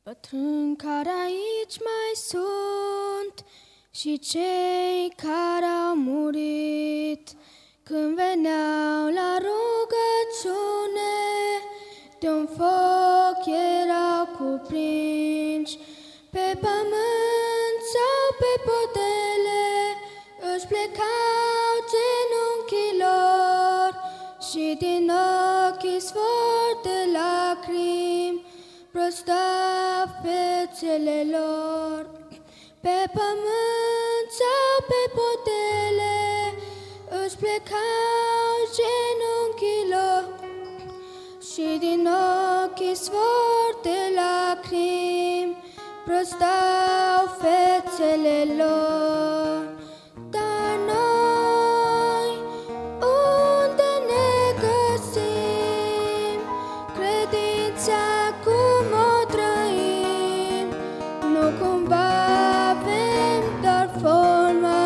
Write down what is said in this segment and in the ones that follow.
Bătrâni care aici mai sunt și cei care au murit, când veneau la rugăciune, de un foc erau cuprinși, pe pământ sau pe podele, își plecau genunchilor și din ochii sfori de lacrimi prostau fețele lor. Pe pământ sau pe podele își plecau genunchilor și din ochii sfori de lacrimi prostau fețele lor. Dar noi, unde ne găsim credința, cum o trăim? Nu cumva avem doar forma,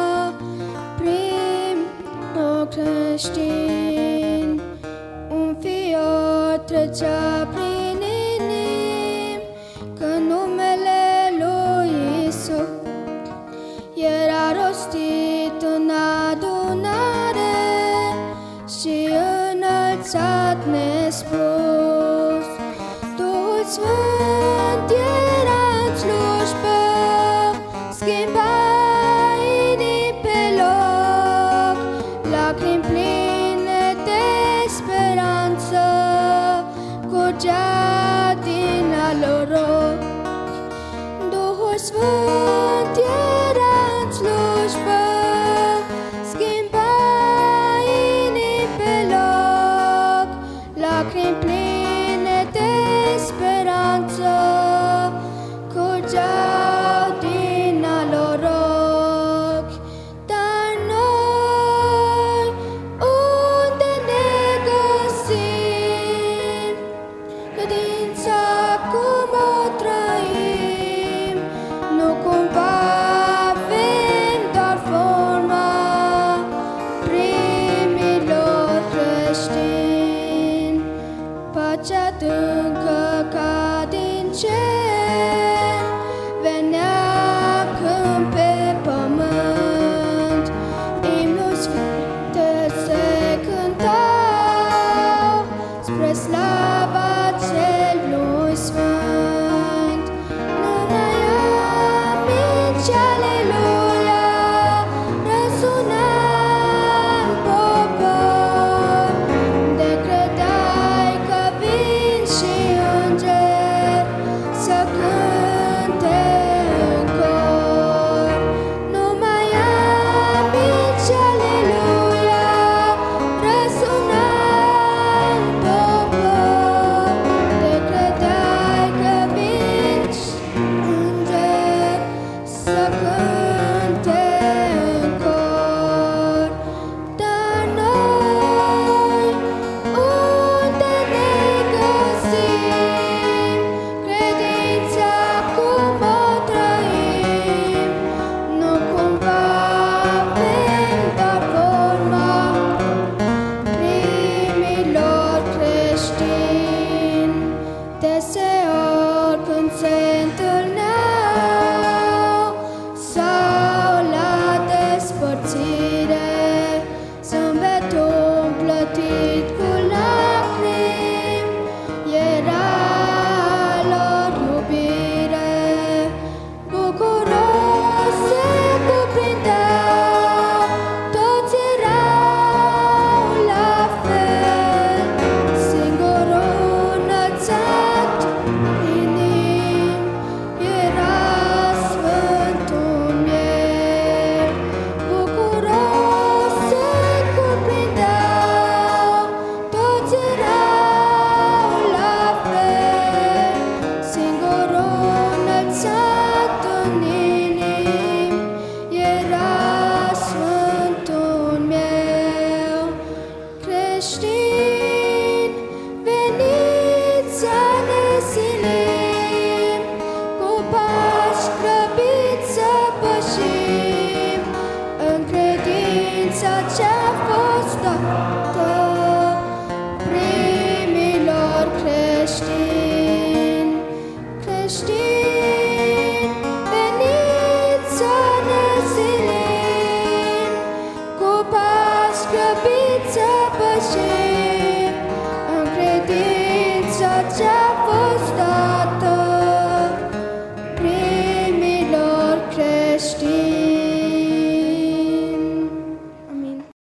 creștin. Un fior trecea prin inim, când numele lui Iisus era rostit în adunare și înălțat nespus. Duhul Sfânt era în slujbă, schimba inimi pe loc, lacrimi pline de speranță curgea din al lor ochi. Duhul Sfânt era în slujbă, schimba inimi pe loc, lacrimi pline de speranță curgeau din al lor ochi. Dar noi, unde ne găsim credința, cum o trăim? Nu cumva avem doar forma primilor creștini. Pacea adâncă ca din cer venea când pe pământ imnuri sfinte se cântau spre slava Celui Sfânt. Numai amin și aleluia răsuna în popor, de credeai că vin și îngeri să cânte în cor. Numai amin și aleluia răsuna în popor, de credeai că vin și îngeri să cânte în cor. Dar noi, unde ne găsim credința, cum o trăim? Nu cumva avem doar forma primilor creștini. Deseori când se întâlneau sau la despărțire, zâmbetul plătit cu lacrimi era lor iubire. Bucuros se cuprindeau, toți erau la fel, singurul înălțat inim știu